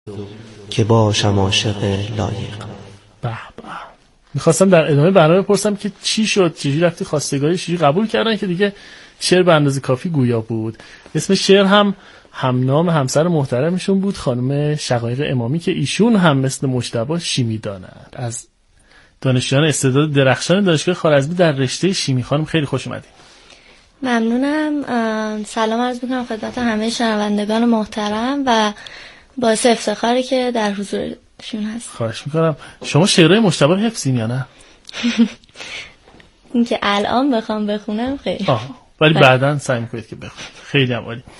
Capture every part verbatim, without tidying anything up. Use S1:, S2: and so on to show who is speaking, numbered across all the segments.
S1: که باشم عاشق لایق.
S2: به به. میخواستم در ادامه برنامه بپرسم که چی شد، چجوری رفتی خواستگاری، چجوری قبول کردن که دیگه شعر به اندازه کافی گویا بود. اسم شعر هم هم نام همسر محترمشون بود، خانم شقایق امامی، که ایشون هم مثل مجتبی شیمی دانند. از دانشجویان استعداد درخشان دانشگاه خوارزمی در رشته شیمی. خانم خیلی خوش اومدید.
S3: ممنونم. سلام عرض میکنم خدمت همه شنوندگان محترم و باعث افتخاره که در حضورشون هست.
S2: خواهش میکنم. شما شعرهای مجتبی رو حفظین یا نه؟
S3: اینکه الان بخوام بخونم خیلی.
S2: آه. ولی بعداً سعی میکنید که بخونید. خیلی هم عالی.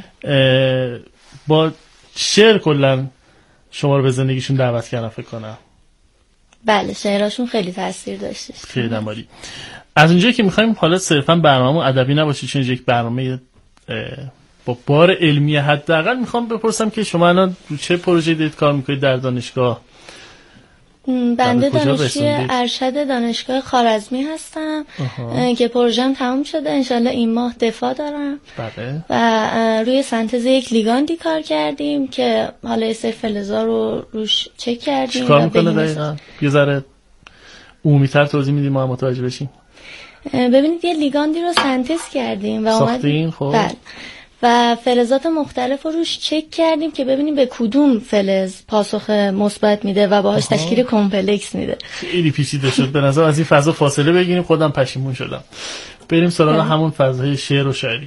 S2: با شعر کلا شما رو به زندگیشون دعوت کردن فکر کنم.
S3: بله، شعرهاشون خیلی تاثیر داشته.
S2: خیلی هم عالی. از اونجایی که میخوایم حالا صرفا برنامه ادبی نباشه، چون یک برنامه با بار علمی حداقل، میخوام بپرسم که شما الان رو چه پروژه‌ای دارید کار میکنید در دانشگاه؟
S3: بنده دانشجوی ارشد دانشگاه خوارزمی هستم که پروژه‌ام تموم شده. انشالله این ماه دفاع دارم.
S2: بله.
S3: و روی سنتز یک لیگاندی کار کردیم که حالا یه سری فلزا رو روش چک کردیم.
S2: چی کار میکنه دقیقا؟ یه ذره عمومی‌تر توضیح میدیم ما متوجه بشیم.
S3: ببینید یه لیگاندی رو سنتز کردیم و
S2: ساختین. خب
S3: بله. و فلزات مختلف رو روش چک کردیم که ببینیم به کدوم فلز پاسخ مثبت میده و باهاش تشکیل کمپلکس میده.
S2: خیلی پیچیده شد به نظر. از این فضا فاصله بگیریم، خودم پشیمون شدم. بریم سراغ همون فضای شعر و شاعری.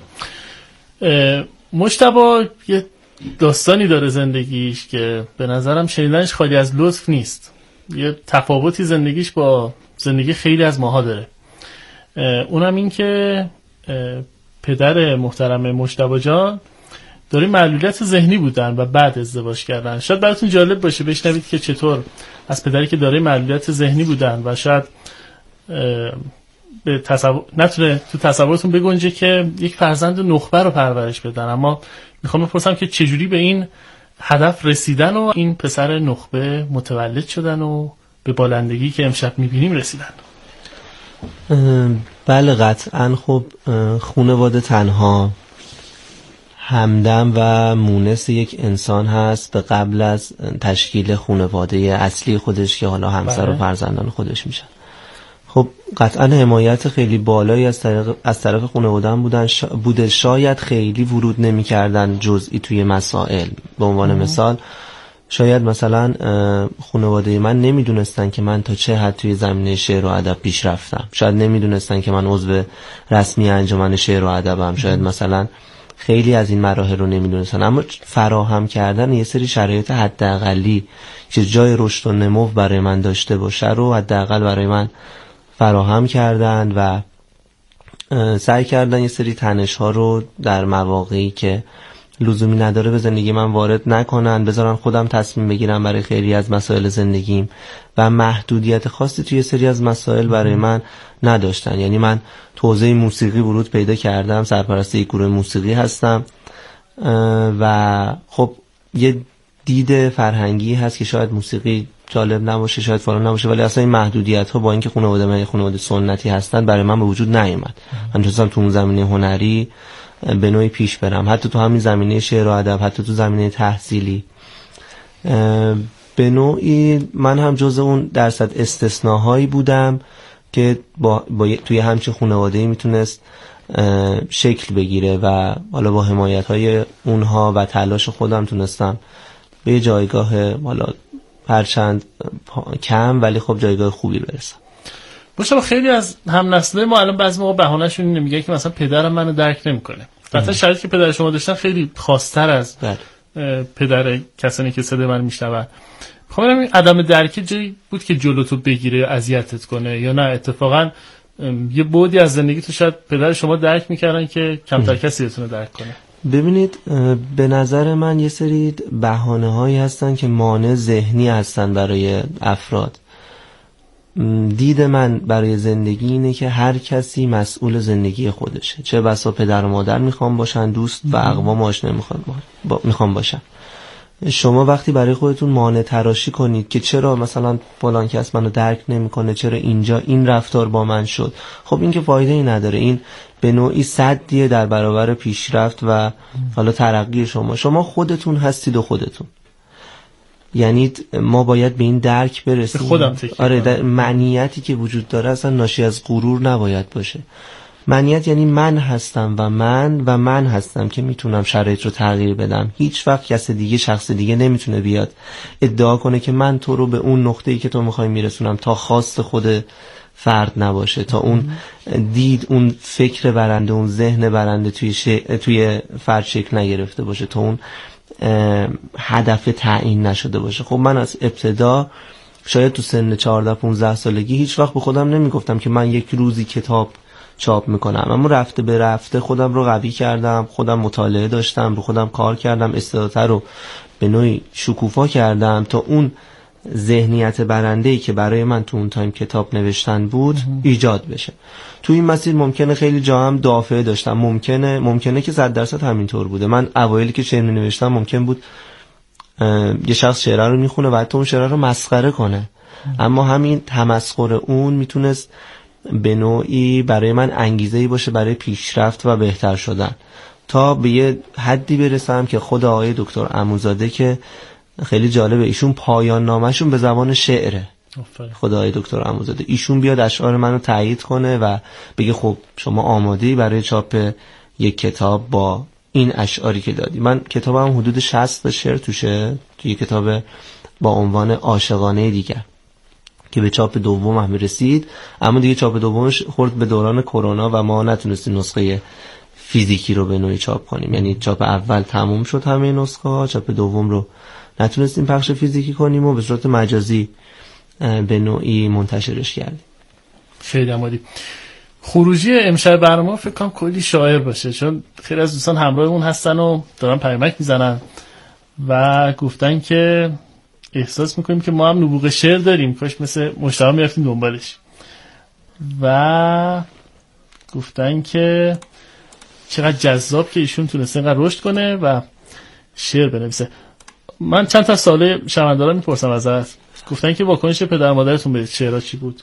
S2: مجتبی یه داستانی داره زندگیش که به نظرم شنیدنش خالی از لطف نیست. یه تفاوتی زندگیش با زندگی خیلی از ماها داره. اونم این که پدر محترم مجتبی جان داره معلولیت ذهنی بودن و بعد ازدواج کردن. شاید براتون جالب باشه بشنوید که چطور از پدری که داره معلولیت ذهنی بودن و شاید به تصور نتونه تو تصورتون بگنجه که یک فرزند نخبه رو پرورش بدن، اما میخوام بپرسم که چجوری به این هدف رسیدن و این پسر نخبه متولد شدن و به بالندگی که امشب میبینیم رسیدن.
S1: بله قطعا. خب خانواده تنها همدم و مونس یک انسان هست به قبل از تشکیل خانواده اصلی خودش که حالا همسر و فرزندان خودش میشن. خب قطعا حمایت خیلی بالایی از طرف از طرف خانواده هم بودن شا... بوده. شاید خیلی ورود نمی‌کردن جزئی توی مسائل. به عنوان ام. مثال شاید مثلا خانواده من نمیدونستن که من تا چه حد توی زمینه شعر و ادب پیش رفتم. شاید نمیدونستن که من عضو رسمی انجمن شعر و ادبم. شاید مثلا خیلی از این مراحل رو نمیدونستن، اما فراهم کردن یه سری شرایط حداقلی که جای رشد و نمو برای من داشته باشه رو حداقل برای من فراهم کردن و سعی کردن یه سری تنش‌ها رو در مواقعی که لزومی نداره به زندگی من وارد نکنن، بذارن خودم تصمیم بگیرم برای خیلی از مسائل زندگیم و محدودیت خاصی توی سری از مسائل برای من نداشتن. یعنی من تو حوزه موسیقی ورود پیدا کردم، سرپرست یک گروه موسیقی هستم و خب یه دید فرهنگی هست که شاید موسیقی جالب نباشه، شاید فلان نباشه، ولی اصلا این محدودیت ها با اینکه خانواده من خانواده سنتی هستن برای من به وجود نیومد. من تونستم تو اون زمینه هنری به نوعی پیش برم، حتی تو همین زمینه شعر و ادب، حتی تو زمینه تحصیلی. به نوعی من هم جز اون درصد استثناهایی بودم که با, با توی همچین خانواده‌ای میتونست شکل بگیره و حالا با حمایت‌های اونها و تلاش خودم تونستم به یه جایگاه حالا هرچند کم ولی خب جایگاه خوبی برسم.
S2: باشه. خیلی از هم نسله ما الان بعضی موقع بهانه‌شون اینه، میگه که مثلا پدرم منو درک نمیکنه. قطعا شرایطی که پدر شما داشتن خیلی خاص‌تر از پدر کسانی که صدای من میشنون. خب این عدم درک جایی بود که جلوتو بگیره، اذیتت کنه، یا نه اتفاقا یه بعدی از زندگی تو شاید پدر شما درک میکردن که کمتر کسی بتونه درک کنه؟
S1: ببینید به نظر من یه سری بهانه‌هایی هستن که مانع ذهنی هستن برای افراد. دید من برای زندگی اینه که هر کسی مسئول زندگی خودشه. چه بسا پدر و مادر میخوام باشن، دوست و اقوام آشنا میخوام با... میخوام باشن. شما وقتی برای خودتون مانع تراشی کنید که چرا مثلا فلان کس منو درک نمیکنه، چرا اینجا این رفتار با من شد، خب این که فایده ای نداره. این به نوعی سدیه در برابر پیشرفت و حالا ترقی شما. شما خودتون هستید و خودتون یعنی ما باید به این درک برسیم.
S2: خودم تکیه
S1: آره، در معنیتی که وجود داره اصلا ناشی از غرور نباید باشه. معنیت یعنی من هستم و من و من هستم که میتونم شرایط رو تغییر بدم. هیچ وقت کس دیگه، شخص دیگه نمیتونه بیاد ادعا کنه که من تو رو به اون نقطه‌ای که تو میخوای میرسونم تا خواست خود فرد نباشه، تا اون دید، اون فکر برنده، اون ذهن برنده توی ش... توی فرد شکل نگرفته باشه، تا اون هدف تعیین نشده باشه. خب من از ابتدا شاید تو سن چهارده پانزده سالگی هیچ وقت به خودم نمیگفتم که من یک روزی کتاب چاپ میکنم، اما رفته به رفته خودم رو قوی کردم، خودم مطالعه داشتم، رو خودم کار کردم، استعداد رو به نوعی شکوفا کردم تا اون ذهنیت برنده‌ای که برای من تو اون تایم کتاب نوشتن بود ایجاد بشه. تو این مسیر ممکنه خیلی جا هم دافعه داشتم، ممکنه ممکنه که صد درصد همینطور بوده. من اوایلی که شعر می‌نوشتم ممکن بود یه شخص شعر رو میخونه و حتی اون شعر رو مسخره کنه، اما همین تمسخر اون میتونست به نوعی برای من انگیزه‌ای باشه برای پیشرفت و بهتر شدن، تا به یه حدی برسم که خود آقای دکتر عموزاده که خیلی جالبه، ایشون پایان نامه‌شون به زبان شعره. خدا آقای دکتر عموزاده ایشون بیاد اشعار منو تایید کنه و بگه خب شما آماده‌ای برای چاپ یک کتاب با این اشعاری که دادی. من کتابم حدود شصت تا شعر توشه، توی کتاب با عنوان عاشقانه دیگر که به چاپ دوم هم رسید، اما دیگه چاپ دومش خورد به دوران کرونا و ما نتونستیم نسخه فیزیکی رو به نوعی چاپ کنیم. یعنی چاپ اول تموم شد همه نسخه ها، چاپ دوم رو نتونستیم پخش فیزیکی کنیم و به صورت مجازی به نوعی منتشرش کردیم.
S2: خیلی عالی. خروجی امشب برنامه فکر کنم کلی شاعر باشه، چون خیلی از دوستان همراهمون هستن و دارن پیامک میزنن و گفتن که احساس میکنیم که ما هم نبوغ شعر داریم، کاش مثل مجتبی میرفتیم دنبالش. و گفتن که چقدر جذاب که ایشون تونسته اینقدر رشد کنه و شعر بنویسه. من چند تا سوال شنوندگان میپرسم ازت. گفتن که واکنش پدر مادرتون به شعرها چی بود؟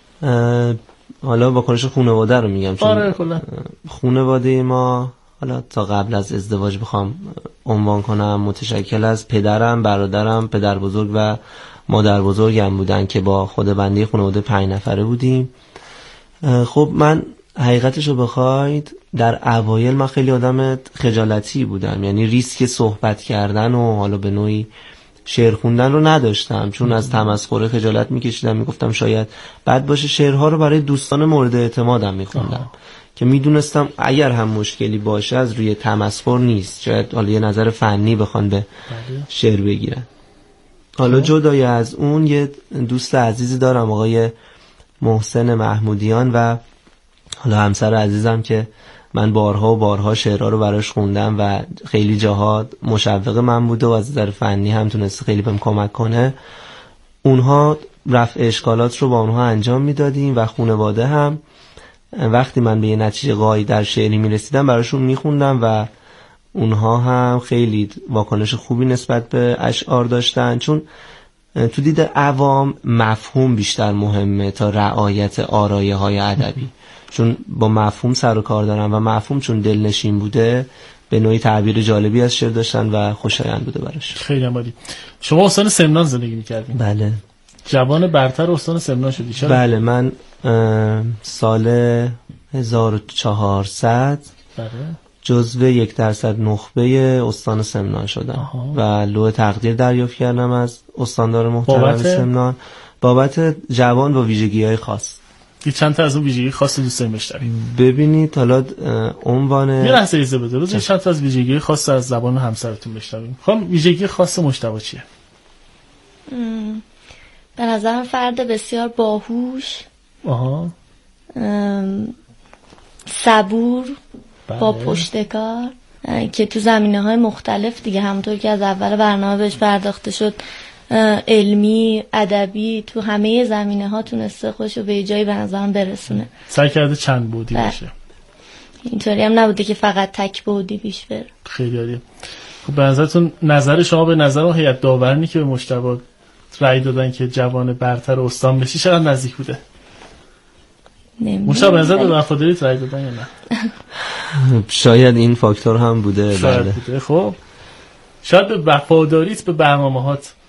S1: حالا واکنش خانواده رو میگم، چون
S2: آره کلا
S1: خانواده ما حالا تا قبل از ازدواج بخوام عنوان کنم متشکل از پدرم، برادرم، پدر بزرگ و مادر بزرگم بودن که با خود بنده خانواده پنج نفره بودیم. خب من حقیقتشو بخواید در اوایل من خیلی آدم خجالتی بودم، یعنی ریسک صحبت کردن و حالا به نوعی شعر خوندن رو نداشتم، چون از تمسخر خجالت میکشیدم، میگفتم شاید بد باشه. شعرها رو برای دوستان مورد اعتمادم میخوندم که میدونستم اگر هم مشکلی باشه از روی تمسخر نیست، شاید حالا یه نظر فنی بخوان به شعر بگیرن. حالا جدای از اون یه دوست عزیزی دارم آقای محسن محمودیان و حالا همسر عزیزم که من بارها و بارها شعرها رو براش خوندم و خیلی جاها مشوق من بوده و از نظر فنی هم تونسته خیلی بهم کمک کنه. اونها رفع اشکالات رو با اونها انجام میدادیم و خانواده هم وقتی من به یه نتیجه قایی در شعری میرسیدم براشون میخوندم و اونها هم خیلی واکنش خوبی نسبت به اشعار داشتن، چون تو دید عوام مفهوم بیشتر مهمه تا رعایت آرایه های ادبی، چون با مفهوم سر و کار دارن و مفهوم چون دلنشین بوده به نوعی تعبیر جالبی از شعر داشتن و خوشایند بوده براش.
S2: خیلی عالی. شما استان سمنان زندگی می‌کردین؟
S1: بله.
S2: جوان برتر استان سمنان شدی چرا؟
S1: بله، من سال هزار و چهارصد بله جزو یک درصد نخبه استان سمنان شدم. آها. و لوح تقدیر دریافت کردم از استاندار محترم بابت... سمنان بابت جوان با ویژگی‌های خاص.
S2: یه چند تا از اون ویژگی خاص دوست داریم بشنویم.
S1: ببینید حالا عنوان
S2: یه لحظه ایزه بده روز چند تا از ویژگی خاص از زبان همسرتون بشنویم. خب ویژگی خاص مجتبی چیه؟
S3: به نظر فرد بسیار باهوش، آها صبور، بله. با پشتکار که تو زمینه‌های مختلف دیگه همونطور که از اول برنامه بهش پرداخته شد علمی، ادبی، تو همه زمینه‌ها تونسته خودشو به جایی به نظرم برسونه.
S2: سعی کرده چند بعدی باشه.
S3: اینطوری هم نبوده که فقط تک بعدی پیش بره.
S2: خیلی عالی. خب به نظرتون نظر شما به نظر اون هیئت داورانی که به مجتبی رأی دادن که جوان برتر استان بشی چقدر نزدیک بوده؟ مجتبی به نظر به وفاداریت رأی دادن یا نه؟
S1: شاید این فاکتور هم بوده.
S2: شاید بله. بوده. خب شاید به وفاداریت به برنامه‌هات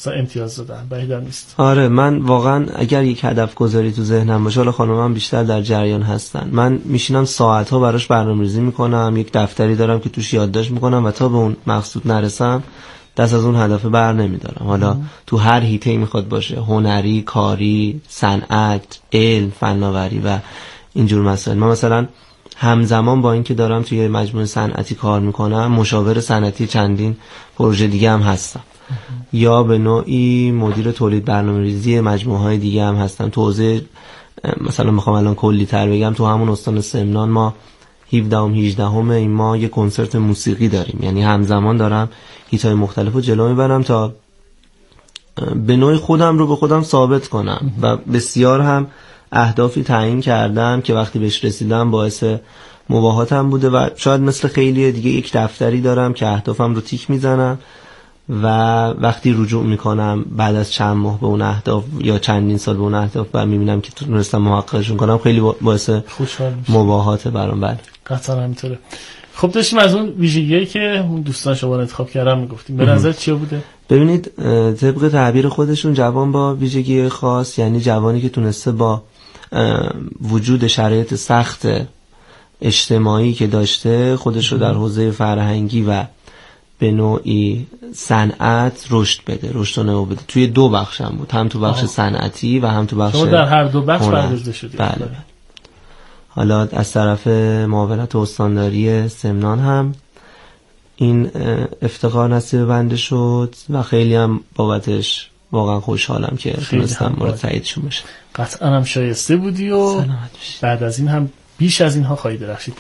S2: مثلا امتیاز دادن بعید نیست.
S1: آره من واقعا اگر یک هدف گذاری تو ذهنم باشه، حالا خانمم بیشتر در جریان هستن، من میشینم ساعت ها براش برنامه‌ریزی میکنم، یک دفتری دارم که توش یادداشت میکنم و تا به اون مقصود نرسم دست از اون هدف بر نمیدارم. حالا تو هر حیطه‌ای میخواد باشه، هنری، کاری، صنعت، علم، فناوری و اینجور مسائل. من مثلا همزمان با اینکه دارم توی مجموعه صنعتی کار میکنم، مشاور صنعتی چندین پروژه دیگه هم هستم، یا به نوعی مدیر تولید برنامه‌ریزی مجموعه‌های دیگه هم هستم. تو حوزه مثلا میخوام الان کلی تر بگم، تو همون استان سمنان ما هفدهم هجدهم این ما یه کنسرت موسیقی داریم، یعنی همزمان دارم هیت‌های مختلفو جلو میبرم تا به نوعی خودم رو به خودم ثابت کنم و بسیار هم اهدافی تعیین کردم که وقتی بهش رسیدم باعث مباهاتم بوده و شاید مثل خیلی دیگه یک دفتری دارم که اهدافم رو تیک میزنم و وقتی رجوع میکنم بعد از چند ماه به اون اهداف یا چندین سال به اون اهداف و میبینم که تونستم محققشون کنم، خیلی باعث مباهات برام. بله
S2: قطعا همینطوره. خب داشتیم از اون ویژگی‌هایی که دوستان شما انتخاب کردن میگفتیم، به نظر چی بوده؟
S1: ببینید طبق تعبیر خودشون جوان با ویژگی خاص یعنی جوانی که تونسته با وجود شرایط سخت اجتماعی که داشته خودش رو در حوزه فرهنگی و به نوعی صنعت رشد بده، رشد و نمو بده. توی دو بخش هم بود، هم تو بخش صنعتی و هم تو بخش
S2: شما در هر دو بخش پرداخته شدید.
S1: بله بله. حالا از طرف معاونت استانداری سمنان هم این افتخار نصیب بنده شد و خیلی هم بابتش واقعا خوشحالم که تونستم مورد تاییدشون بشه.
S2: قطعا هم شایسته بودی و بعد از این هم بیش از اینها خواهی درخشید.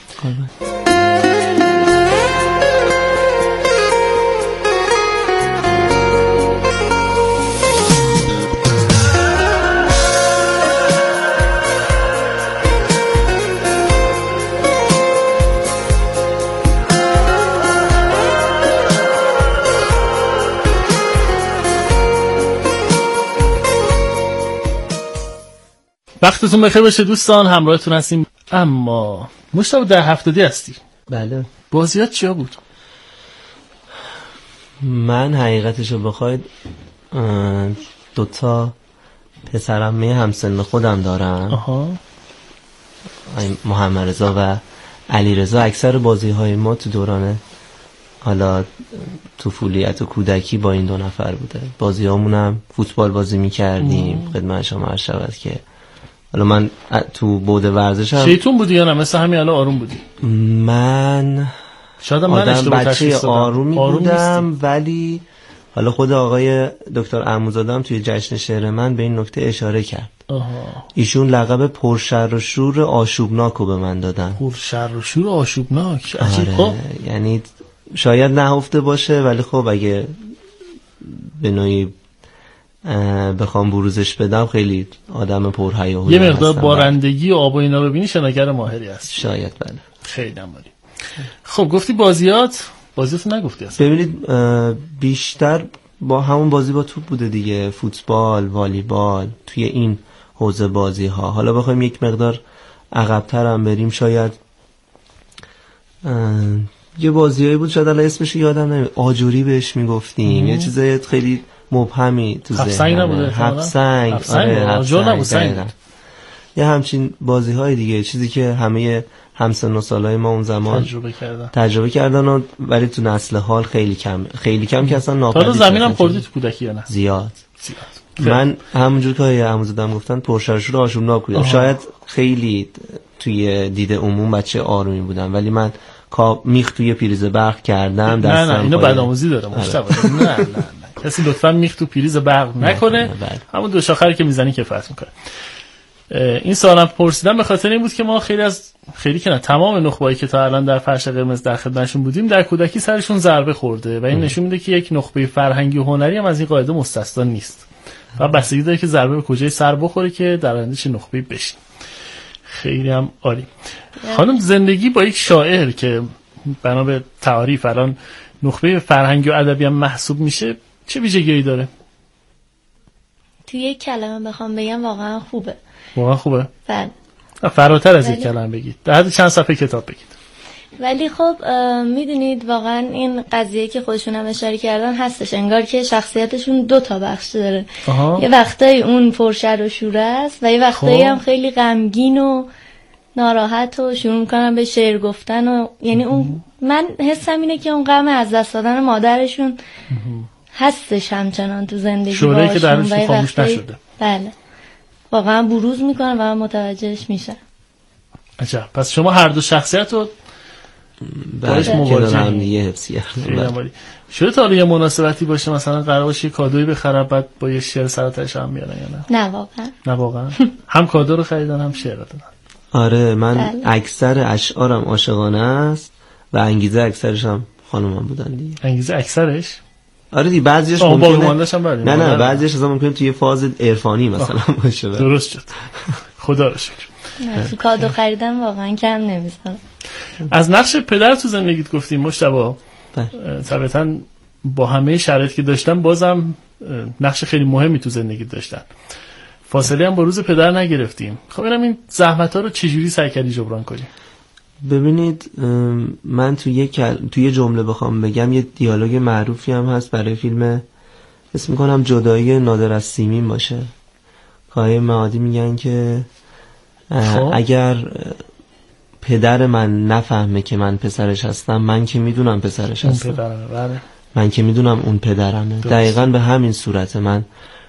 S2: وقتتون بخیر باشه دوستان، همراهتون هستیم. اما مشتاق در هفتادی هستی؟
S1: بله.
S2: بازیات چیا بود؟
S1: من حقیقتشو بخواید دوتا پسرعمه همسن خودم دارم.
S2: آها.
S1: محمد رضا و علی رضا. اکثر بازی های ما تو دوران حالا طفولیت و کودکی با این دو نفر بوده. بازی هامونم فوتبال بازی می کردیم. خدمت شما عرض شود که حالا من تو بود ورزشم
S2: شیطون بودی یا نه مثل همین الان آروم بودی؟
S1: من
S2: شاید من اشتباه
S1: تشخیص دادم. آرومی آروم بودم نیستی. ولی حالا خود آقای دکتر عموزاده توی جشن شعر من به این نکته اشاره کرد.
S2: آها.
S1: ایشون لقب پرشر و شور آشوبناک رو به من دادن.
S2: پرشر و شور آشوبناک. عجیب. خب
S1: یعنی شاید نهفته باشه ولی خب اگه به نوعی بخوام بروزش بدم خیلی آدم پرهیاهویی
S2: یه مقدار بارندگی و آب و اینا ببینی شناگر ماهری هست.
S1: شاید بله.
S2: خیلی عالی. خب گفتی بازیات، بازیاتو نگفتی اصلا.
S1: ببینید بیشتر با همون بازی با توپ بوده دیگه، فوتبال، والیبال، توی این حوزه بازی ها. حالا بخوایم یک مقدار عقب‌تر هم بریم شاید یه بازیایی بود شاید الان اسمش یادم نمیاد، آجوری بهش میگفتیم، یه چیزای خیلی مبهمی تو ذهنم.
S2: هفسنگ نبوده؟
S1: هفسنگ.
S2: آره آجور نبود سنگ.
S1: یه همچین بازی های دیگه، چیزی که همه همسن و سالای ما اون زمان
S2: تجربه کردن
S1: تجربه کردن و ولی تو نسل حال خیلی کم خیلی کم که اصلا ناپدید
S2: شد. تا زمینم خوردی تو کودکی یا نه؟
S1: زیاد
S2: زیاد.
S1: من همونجور که عموزادم گفتن پرشرشور آشوبناک بودم. شاید خیلی توی دید عموم بچه آرومی بودم ولی من میخ توی پریز برق کردم.
S2: نه نه اینو بدآموزی داره مشتاق. نه نه نه کسی لطفا میخ تو پریز برق نکنه. همون دو شاخری که میزنی کفایت میکنه. این سوالم پرسیدم به خاطر این بود که ما خیلی از خیلی که نه تمام نخبه‌ای که تا الان در فرش قرمز در خدمتشون بودیم در کودکی سرشون ضربه خورده و این نشون میده که یک نخبه فرهنگی و هنری هم از این قاعده مستثنا نیست و بستگی داره که ضربه به کجای سر بخوره که در آینده چه نخبه‌ای بشین. خیلی هم عالی. خانم زندگی با یک شاعر که بنا به تعاریف الان نخبه فرهنگی و ادبی هم محسوب میشه چه ویژگی‌ای داره؟
S3: تو یک کلمه بخوام بگم واقعا خوبه.
S2: واقعا خوبه؟
S3: بله.
S2: فراتر از یک کلمه بگید. در حد چند صفحه کتاب بگید.
S3: ولی خب میدونید واقعا این قضیه که خودشون هم اشاره کردن هستش، انگار که شخصیتشون دو تا بخش داره. آها. یه وقتایی اون پرشر و شوره است و یه وقتایی هم خیلی غمگین و ناراحت و شروع میکنن به شعر گفتن و یعنی اون من حسم اینه که اون غم از دست دادن مادرشون هستش همچنان تو زندگی
S2: شوره‌ای که درشون خاموش نشده.
S3: بله واقعا بروز میکنن و من متوجهش میشم.
S2: عجب. پس شما هر دو شخصیت رو باش مواجه هم
S1: دیگه حفظی کردن.
S2: شده تا حالا یه مناسبتی باشه مثلا قرار باشه کادویی بخرن بعد با یه شعر سراتش هم میارن یا نه؟
S3: نه واقعا.
S2: نه واقعا. هم کادو رو خریدن هم شعر دادن.
S1: آره من بله. اکثر اشعارم عاشقانه است و انگیزه اکثرش هم خانومم بودن دیگه.
S2: انگیزه اکثرش؟
S1: آره دیگه بعضیش ممکنه نه نه بعضیش اصلا ممکنه توی فاز عرفانی مثلا باشه.
S2: درست شد. خدا رو شکر.
S3: نه کادو خریدن واقعا کم نمیذارم.
S2: از نقش پدر تو زندگیت گفتیم مجتبی. طبعا با همه شرایطی که داشتن بازم نقش خیلی مهمی تو زندگیت داشتن. فاصله هم با روز پدر نگرفتیم. خب اینم این زحمت‌ها رو چجوری سعی کردی جبران کنی؟
S1: ببینید من تو یک تو یه جمله بخوام بگم یه دیالوگ معروفی هم هست برای فیلم اسم می‌کنم جدایی نادر از سیمین باشه. کای معادی میگن که اگر پدر من نفهمه که من پسرش هستم من که میدونم پسرش هستم.
S2: اون پدرمه. بله.
S1: من که میدونم اون پدرمه. دقیقاً به همین صورت من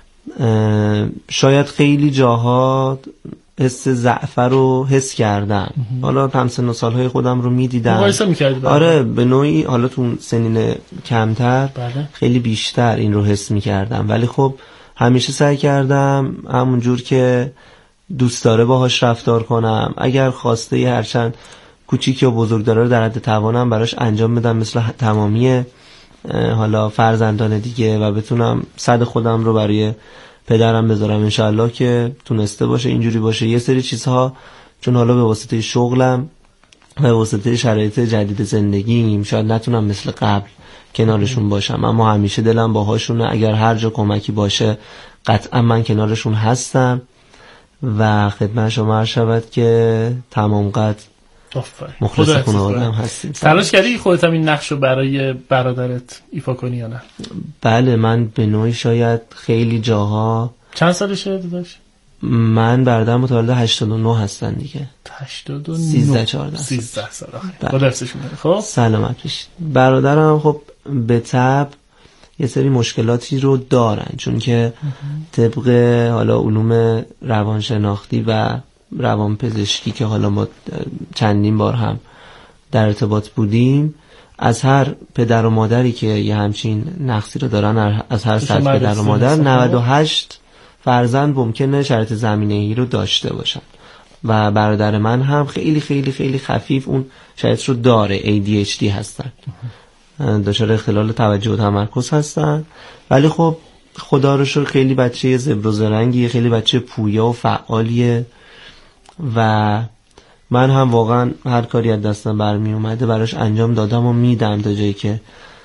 S1: شاید خیلی جاها حس ضعف رو حس کردم. حالا همسن و سالهای خودم رو میدیدم.
S2: مقایسه می‌کردی؟
S1: آره به نوعی حالا تو سنین کمتر
S2: بله.
S1: خیلی بیشتر این رو حس می‌کردم ولی خب همیشه سعی کردم همون جور که دوست داره باهاش رفتار کنم. اگر خواسته ی هرچند کوچیک یا بزرگ داره رو در حد توانم براش انجام بدم مثل تمامی حالا فرزندان دیگه و بتونم صد خودم رو برای پدرم بذارم انشالله که تونسته باشه اینجوری باشه. یه سری چیزها چون حالا به واسطه شغلم و به واسطه شرایط جدید زندگیم شاید نتونم مثل قبل کنارشون باشم اما همیشه دلم باهاشونه. اگر هر جا کمکی باشه قطعا من کنارشون هستم و خدمت شما عرض شود که تمام قد مخلص خانواده هم هستیم.
S2: تلاش کردی خودت هم این نقش رو برای برادرت ایفا کنی یا نه؟
S1: بله من به نوعی شاید خیلی جاها.
S2: چند سالشه داداش؟
S1: من برادرم متولد هشتاد و نه هستن دیگه.
S2: هشتاد و نه
S1: سیزده چهارده
S2: سیزده سال آخه. خدا حفظشون بده. خب
S1: سلامت باشید. برادرم خب به طب یه سری مشکلاتی رو دارن چون که طبق حالا علوم روانشناختی و روانپزشکی که حالا ما چندین بار هم در ارتباط بودیم از هر پدر و مادری که یه همچین نقصی رو دارن از هر صد پدر و مادر نود و هشت فرزند ممکنه شرط زمینه‌ای رو داشته باشن و برادر من هم خیلی خیلی خیلی خفیف اون شرط رو داره. ای دی اچ دی هستن دچار اختلال توجه و تمرکز هستن ولی خب خدا رو شکر خیلی بچه زبر و زرنگیه خیلی بچه پویا و فعالیه و من هم واقعا هر کاری از دستم برمی اومده براش انجام دادم و میدم تا جایی که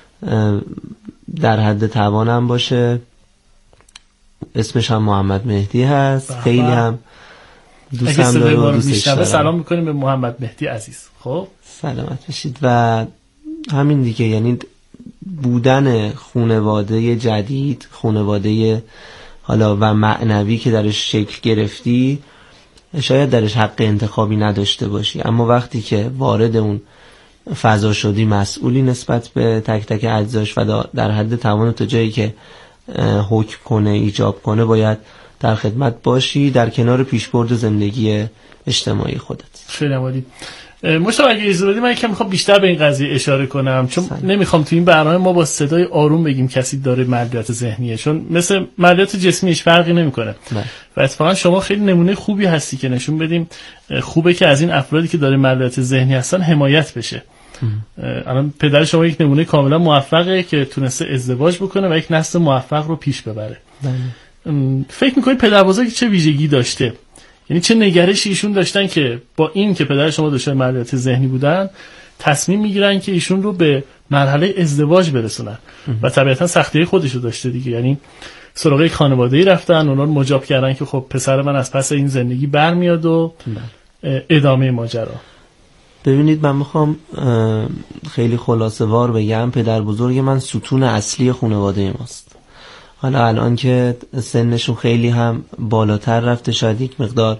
S1: در حد توانم باشه. اسمش هم محمد مهدی هست. بحبه. خیلی هم دوستم داره و دوستش دارم.
S2: سلام میکنیم به محمد مهدی عزیز. خب
S1: سلامت باشید. و همین دیگه یعنی بودن خانواده جدید خانواده حالا و معنوی که درش شکل گرفتی شاید درش حق انتخابی نداشته باشی اما وقتی که وارد اون فضا شدی مسئولی نسبت به تک تک اجزاش و در حد توان تا جایی که حکم کنه ایجاب کنه باید در خدمت باشی در کنار پیشبرد زندگی اجتماعی خودت.
S2: خیلی عالی. مشتاق اگه اجازه بدی من یکم میخوام بیشتر به این قضیه اشاره کنم چون سلام. نمیخوام تو این برنامه ما با صدای آروم بگیم کسی داره معلولیت ذهنیه چون مثل معلولیت جسمیش فرقی نمیکنه و اتفاقا شما خیلی نمونه خوبی هستی که نشون بدیم خوبه که از این افرادی که داره معلولیت ذهنی هستن حمایت بشه. الان پدر شما یک نمونه کاملا موفقه که تونسته ازدواج بکنه و یک نسل موفق رو پیش ببره. بله. فکر میکنید پدر بزرگ چه ویژگی داشته؟ یعنی چه نگرشی ایشون داشتن که با این که پدر شما دچار معلولیت ذهنی بودن تصمیم میگیرن که ایشون رو به مرحله ازدواج برسونن و طبیعتا سختی‌های خودش رو داشته دیگه. یعنی سراغ یک خانواده‌ای رفتن اونا رو مجاب کردن که خب پسر من از پس این زندگی برمیاد و ادامه ماجرا.
S1: ببینید من میخوام خیلی خلاصه وار بگم پدر بزرگ من ستون اصلی خانواده ماست. حالا الان که سنشون خیلی هم بالاتر رفته، شاید یک مقدار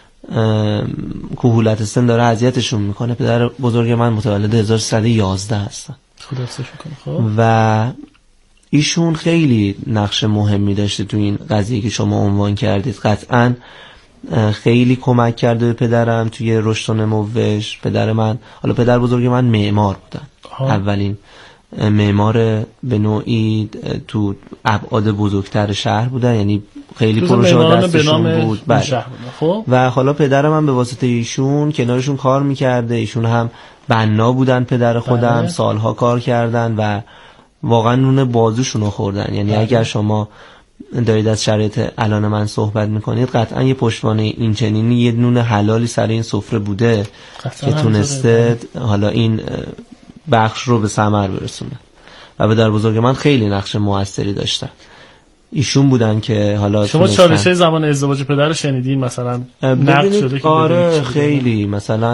S1: کهولت سن داره اذیتشون میکنه. پدر بزرگ من متولد هزار و سیصد و یازده هستن.
S2: خدا حفظش کنه. خب
S1: و ایشون خیلی نقش مهمی داشته تو این قضیه که شما عنوان کردید. قطعاً خیلی کمک کرده به پدرم توی رشد و نموش. پدر من، حالا پدر بزرگ من معمار بودن. ها. اولین معمار به نوعی تو ابعاد بزرگتر شهر بودن، یعنی خیلی پروژه دستشون بود. بله.
S2: خب
S1: و حالا پدرم هم به واسطه ایشون کنارشون کار میکرده. ایشون هم بنا بودن پدر خودم. بله. سالها کار کردن و واقعا نون بازوشون رو خوردن. یعنی بله. اگر شما دارید از شرایط الان من صحبت میکنید، قطعا یه پشتوانه این چنینی، یه نون حلالی سر این سفره بوده که تونسته حالا این بخش رو به ثمر برسونه. و پدر بزرگ من خیلی نقش موثری داشتن. ایشون بودن که حالا
S2: شما چالشه زمان ازدواج پدر رو شنیدین مثلا؟ نقد شده که
S1: آره خیلی مثلا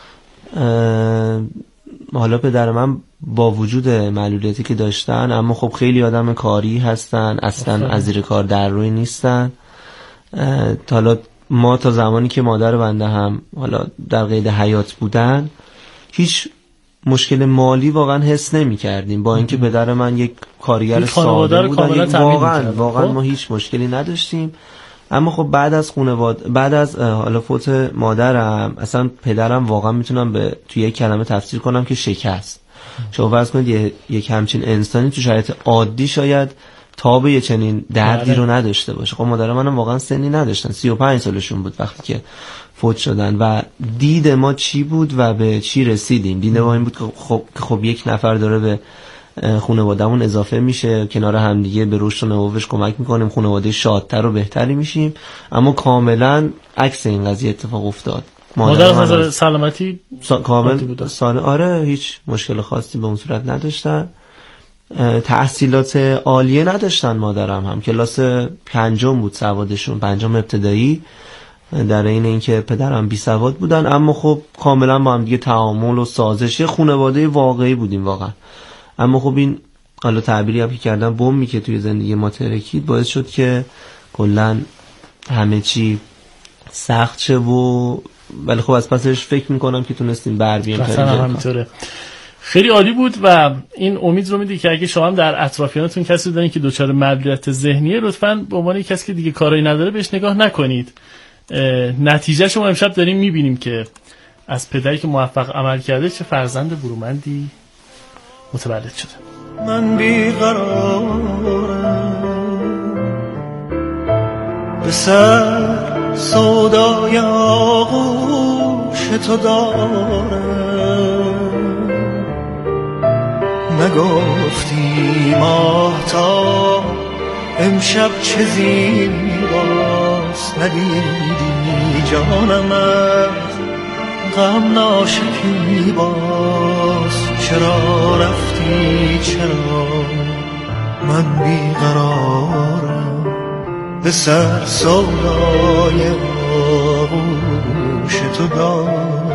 S1: حالا پدر من با وجود معلولیتی که داشتن، اما خب خیلی آدم کاری هستن، اصلا از زیر کار در روی نیستن. حالا ما تا زمانی که مادر بنده هم حالا در قید حیات بودن، هیچ مشکل مالی واقعا حس نمی کردیم، با اینکه پدر من یک کارگر ساده بودن. واقعا واقعا ما هیچ مشکلی نداشتیم. اما خب بعد از خانواده، بعد از حالا فوت مادرم، اصلا پدرم واقعا میتونم به توی یک کلمه تفسیر کنم که شکست. شما فرض کنید یک همچین انسانی تو شرایط عادی شاید تاب یه چنین دردی بله. رو نداشته باشه. خب مادر منم واقعا سنی نداشتن، سی و پنج سالشون بود وقتی که فوت شدن. و دید ما چی بود و به چی رسیدیم؟ دید ما این بود که خب خب یک نفر داره به خانواده‌مون اضافه میشه، کنار هم دیگه به رشد و نموش کمک میکنیم، خانواده شادتر و بهتری میشیم. اما کاملا عکس این قضیه اتفاق افتاد.
S2: مادر از نظر سلامتی
S1: سا... کامل سال آره هیچ مشکل خاصی به اون صورت نداشتن. تحصیلات عالیه نداشتن. مادرم هم کلاس پنجم بود سوادشون، پنجم ابتدایی، در این اینکه پدرم بی سواد بودن. اما خب کاملا با هم دیگه تعامل و سازش، یه خانواده واقعی بودیم واقعا. اما خب این حالا تعبیری هم که کردم بومی که توی زندگی ما ترکید باعث شد که کلا همه چی سخت شه. و ولی خب از پسش فکر میکنم که تونستیم بر بیایم.
S2: مثلا همینطوره. خیلی عالی بود و این امید رو میدی که اگه شما هم در اطرافیانتون کسی دارین که دچار معلولیت ذهنیه، لطفاً به عنوان کسی که دیگه کارایی نداره بهش نگاه نکنید. نتیجه شما امشب داریم میبینیم که از پدری که موفق عمل کرده چه فرزند برومندی متولد شده.
S4: من بیقرارم به سر سودای آغوش تو دارم. نگفتی ماهتاب امشب چه زیباست، ندیدی جانمت غم ناشکیباست. چرا رفتی چرا من بیقرارم به سر سودای آغوش تو دارم.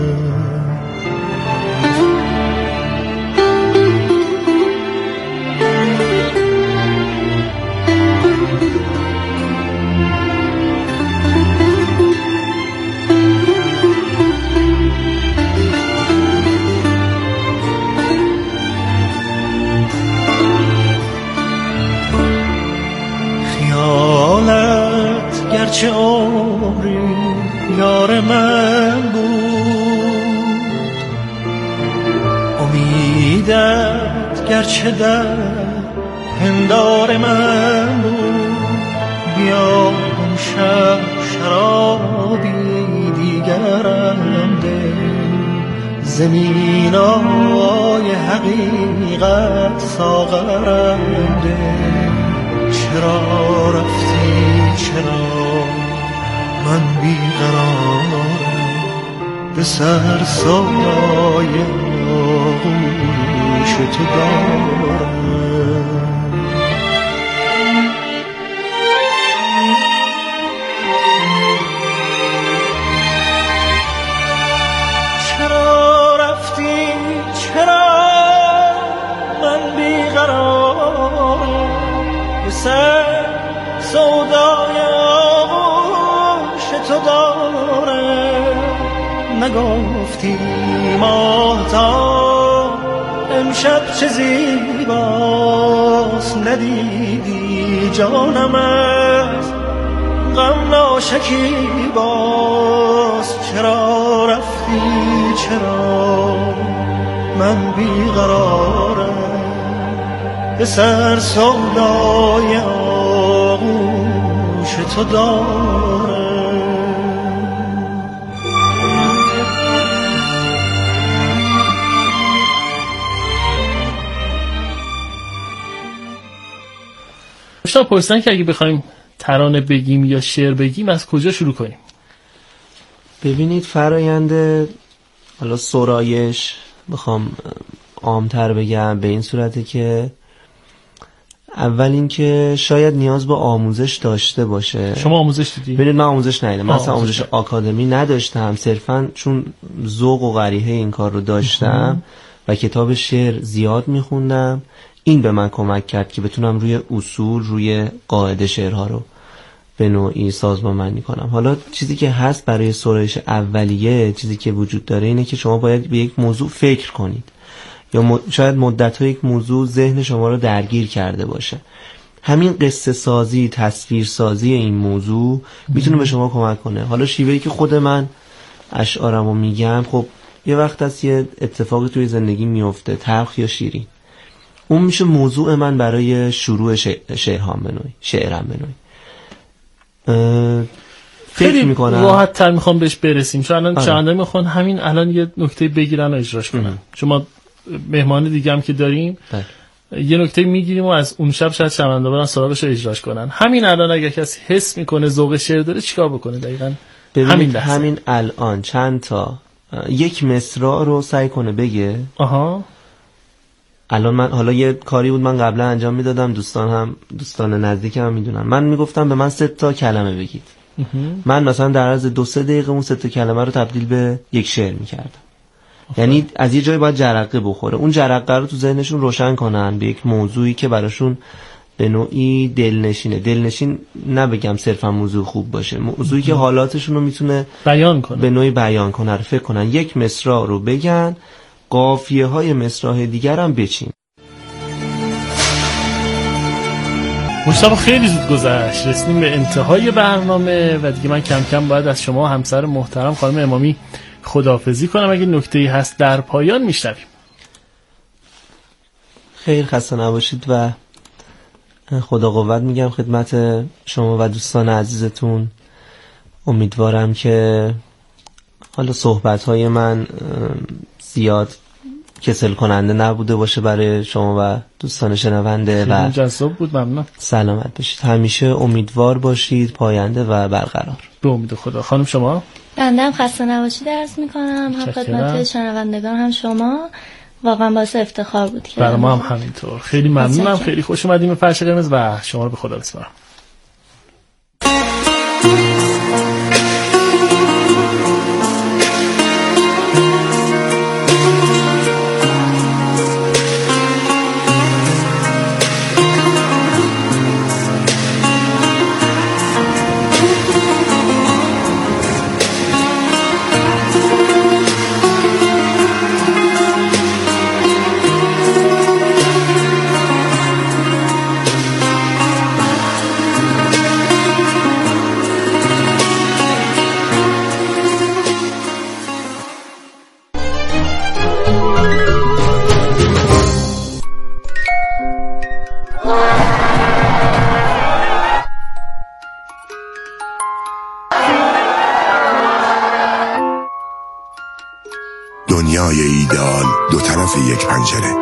S4: گرچه عمری یار من بود، امیدت گرچه در پندار من بود. بیا اون شب شرابی دیگرم ده، زمینای حقیقت ساغرم ده. چرا رفتی چرا من بیقرارم به سر سایه آغوش تو دارم. چرا سودای آغوش تو دارم. نگفتی ماهتاب امشب چه زیباست، ندیدی جانم از غم ناشکیباست. چرا رفتی چرا من بیقرارم، به سر سودای آغوش تو دارم.
S2: شما پرسیدن که اگه بخوایم ترانه بگیم یا شعر بگیم از کجا شروع کنیم؟
S1: ببینید فرایند حالا سرایش بخوام عام‌تر بگم به این صورته که اول این که شاید نیاز به آموزش داشته باشه.
S2: شما آموزش دیدی؟
S1: ببینید من آموزش ندیدم، من اصلا آموزش
S2: آموزش
S1: آکادمی نداشتم، صرفا چون ذوق و غریحه این کار رو داشتم و کتاب شعر زیاد میخوندم، این به من کمک کرد که بتونم روی اصول، روی قاعده شعرها رو به نوعی سازمان‌بندی کنم. حالا چیزی که هست برای سرایش اولیه، چیزی که وجود داره اینه که شما باید به یک موضوع فکر کنید یا م... شاید مدت‌ها یک موضوع ذهن شما رو درگیر کرده باشه. همین قصه سازی، تصویر سازی این موضوع میتونه به شما کمک کنه. حالا شیوهی که خود من اشعارمو میگم، خب یه وقت از یه اتفاقی توی زندگی میفته، تلخ یا شیرین، اون میشه موضوع من برای شروع شعرهام به نوعی، شعرم به نوعی.
S2: خیلی میکنم راحت تر میخوام بهش برسیم، چون الان چنده میخوان همین الان یه نکته بگیرن و اجراش کنن. چون ما مهمان دیگه هم که داریم ده. یه نکته میگیریم و از اون شب شاید شنونده برن سراغش رو اجراش کنن. همین الان اگه کسی حس میکنه ذوق شعر داره چیکار بکنه دقیقاً؟ همین
S1: همین الان چند تا یک مصرع رو سعی کنه بگه.
S2: آها
S1: الان من حالا یه کاری بود من قبلا انجام میدادم، دوستان هم دوستان نزدیکم هم میدونن، من میگفتم به من سه تا کلمه بگید. من مثلا در عرض دو سه دقیقه اون سه تا کلمه رو تبدیل به یک شعر میکردم. یعنی از یه جایی باید جرقه بخوره، اون جرقه رو تو ذهنشون روشن کنن به یک موضوعی که براشون به نوعی دلنشینه. دلنشین نبگم صرفا موضوع خوب باشه، موضوعی که حالاتشون رو میتونه
S2: بیان کنه،
S1: به نوعی بیان کنه، فکر کنن. یک مصرع رو بگن، قافیه های مصرع دیگر هم بچین.
S2: مصطفی خیلی زود گذشت، رسیدیم به انتهای برنامه و دیگه من کم کم باید از شما همسر محترم خانم امامی خداحافظی کنم. اگه نکته‌ای هست در پایان میشنویم.
S1: خیر، خسته نباشید و خدا قوت میگم خدمت شما و دوستان عزیزتون. امیدوارم که حالا صحبت‌های من زیاد کسل کننده نبوده باشه برای شما و دوستان شنونده و
S2: جذاب بود. ممنون.
S1: سلامت باشید. همیشه امیدوار باشید، پاینده و برقرار.
S2: به امید خدا. خانم شما؟
S3: بنده هم خسته نباشید عرض میکنم، هم خدمت شنوندگان هم شما. واقعا باعث افتخار بود که
S2: برای ما هم همینطور. خیلی ممنونم، خیلی خوش اومدیم به فرش قرمز و شما رو به خدا بسپارم.
S5: دنیای ایدئال دو طرف یک پنجره.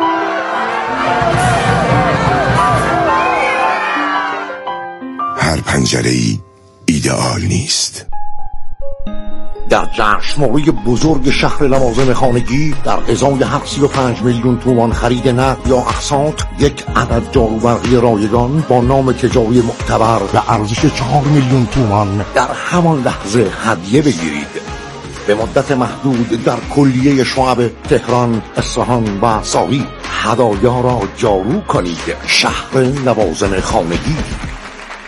S5: هر پنجره‌ای ایدئال نیست.
S6: در جشنواره بزرگ شهر لوازم خانگی در ازای سی و پنج میلیون تومان خرید نقد یا اقساط یک عدد جاروبرقی رایگان با نام تجاری معتبر و ارزش چهار میلیون تومان در همان لحظه هدیه بگیرید. به مدت محدود در کلیه شعب تهران، اصفهان و ساقی هدایا را جارو کنید. شهر لوازم خانگی.